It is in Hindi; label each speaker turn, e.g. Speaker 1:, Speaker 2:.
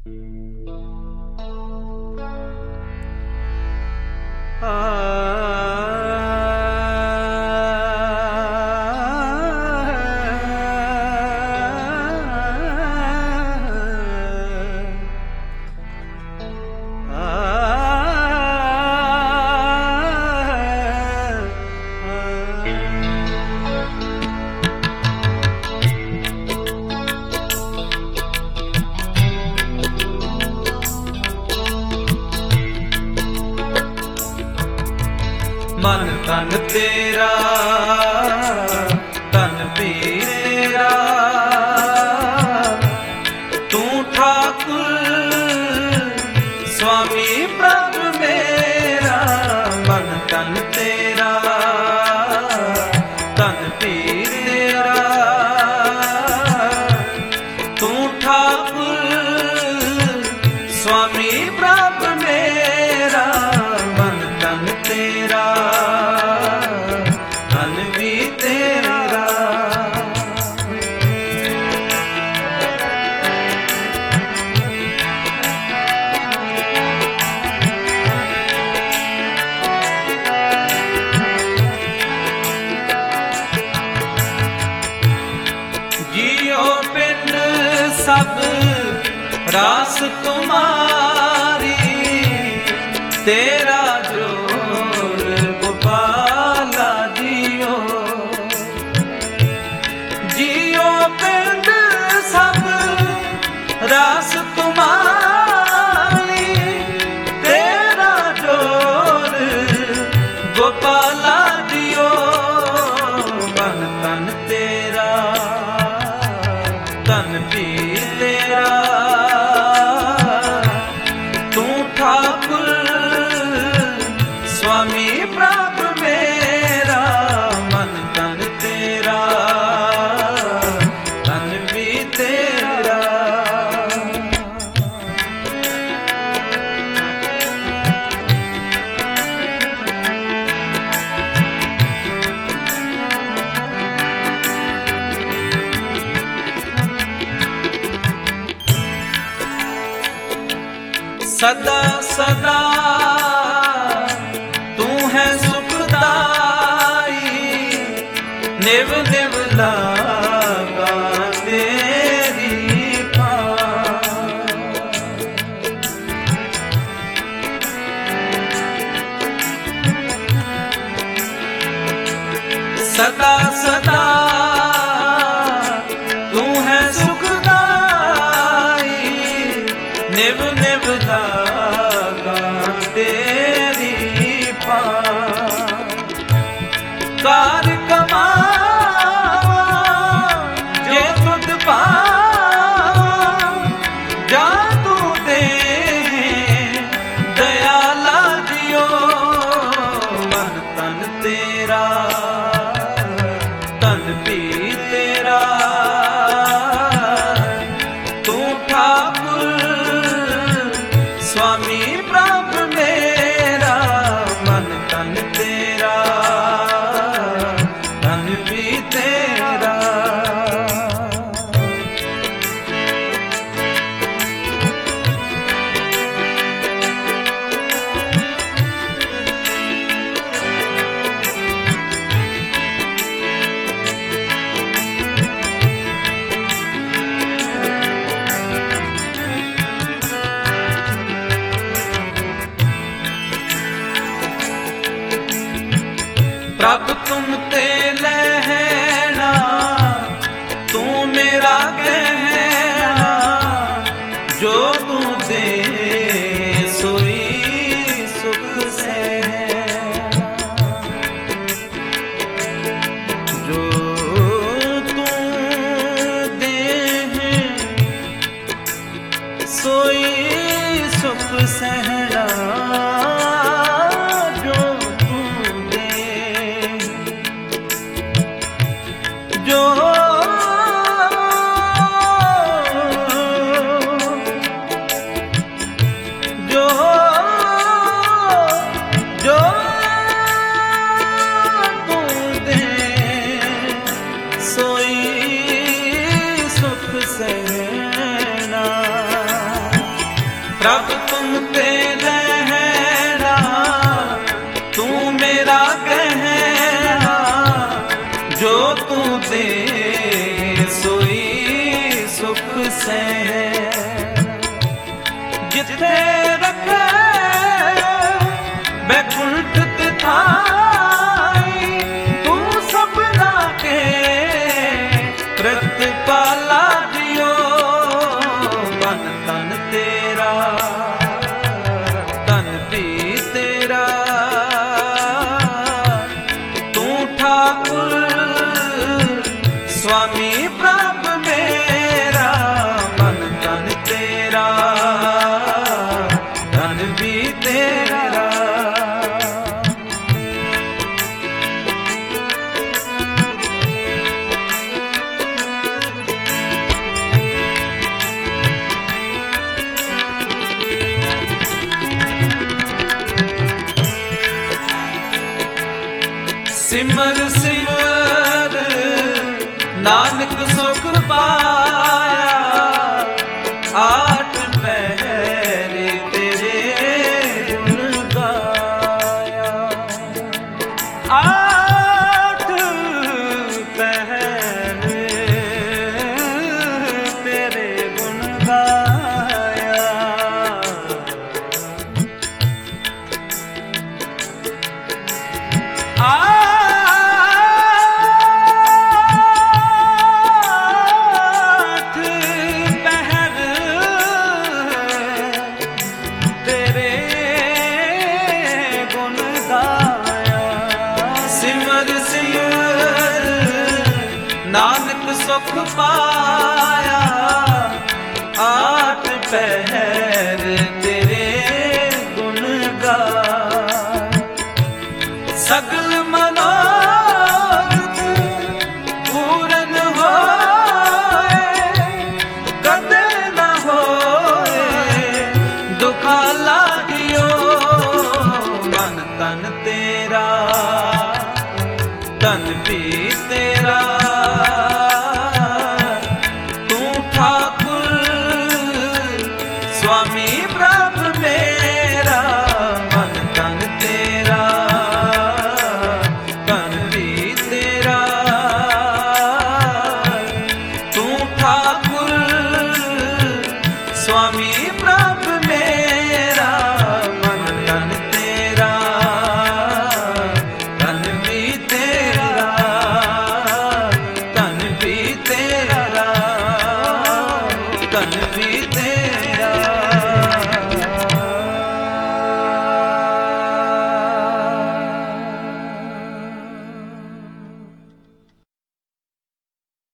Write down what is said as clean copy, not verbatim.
Speaker 1: मन तन तेरा तन पीरा तू ठाकुर स्वामी प्रभु मेरा। मन तन तेरा तन पीरा तू ठाकुर स्वामी प्रभु मेरा। मन तन तेरा तन भी तेरा। जियो पिंड सब रास तुम्हारी तेरा जोर गोपाला जियो। जियो पिंड सब रास तुम्हारी तेरा जोर गोपाला जियो। मन तन तेरा तन भी तेरा तू ठाकुर स्वामी प्रभु मेरा। मन तन तेरा तन भी तेरा। सदा सदा तू है सुखदाई निव निव लागा तेरी पाँव। सदा सदा तू है सुखदाई निव निव लागा तेरी पाँव। कार कमावा जे तुद पावा जा तू दे दयाला जियो। मन तन तेरा तन भी तेरा तू ठाकुर स्वामी प्रभु मेरा। मन तन तेरा तन भी तेरा। प्रभु तुम ते लहना तू मेरा कहना जो तू दे सोई सुख से। जो तू दे सोई सुख सहना। जो जो जो तू दे सोई सुख सहना। प्रभ तुम पे रहना, तू मेरा गहना, जो तू दे सोई सुख से। जिथे रखे बैकुंठ तिथाई, तू सबना के प्रतिपाला दियो। मन तन तेरा, तन भी तेरा, तू ठाकुर स्वामी प्रभ मेरा। मन तन तेरा, तन भी तेरा। सिमर सिमर नानक सुख पाया, आठ पहर तेरे गुण गाया। आठ पहर तेरे गुण गाया। नानक सुख पाया, आठ पहर तेरे गुण गाए। सगल मनोरथ पूरन होए, कदे न होए दुखा लागियो। मन तन तेरा, तन भी तेरा, स्वामी प्रभ मेरा। मन तन तेरा, तन भी तेरा, तू ठाकुर स्वामी प्रभ मेरा। मन तन तेरा, तन भी तेरा, तन भी तेरा, तन भी तेरा।